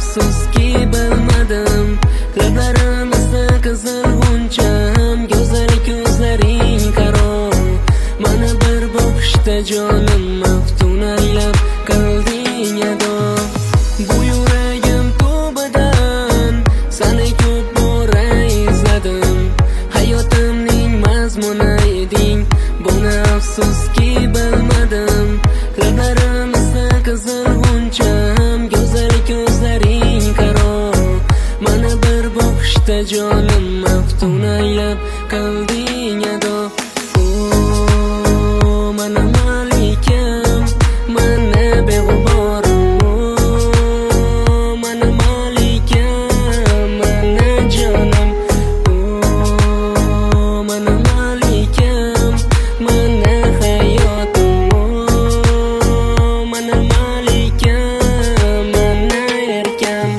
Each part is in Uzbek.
afsuski bilmadim. Lablarimizda qizil g'uncham, go'zal ko'zlaring qaro. Mana bir boqishda jonim maftun aylab qilding ado. Bu yuragim to'bidan seni ko'p bora izladim. Hayotimning mazmuni eding, buni afsuski bilmadim. Lablarimizda qizil g'uncham, go'zal ko'zlaring qaro. Mana bir boqishda jonim maftun aylab qilding ado. Mana malikam, mana beg'uborim. Mana malikam, mana jonim. Mana malikam, mana hayotim. Mana malikam, mana erkam.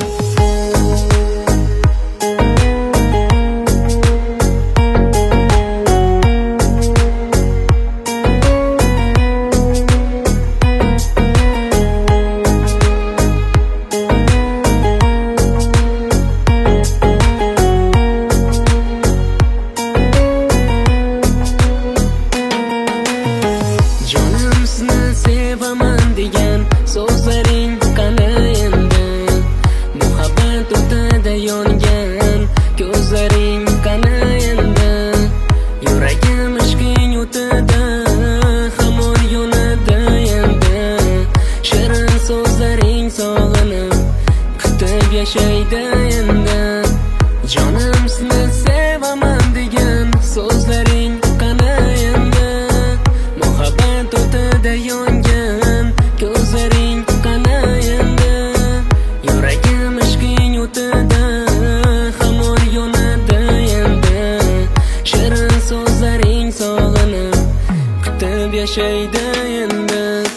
Jonim sizni sevaman degan so'zlaring qani endi? Muhabbat o'tida yongan ko'zlaring qani endi? Yuragim ishqing o'tida hamon yonadi endi. Shirin so'zlaring sog'inib kutib yashaydi endi. Jonim sizni sevaman degan so'zlaring qani endi? Muhabbat o'tida yongan ko'zlaring qani endi? Yuragim ishqing o'tida hamon yonadi endi. Shirin so'zlaring sog'inib kutib yashaydi endi.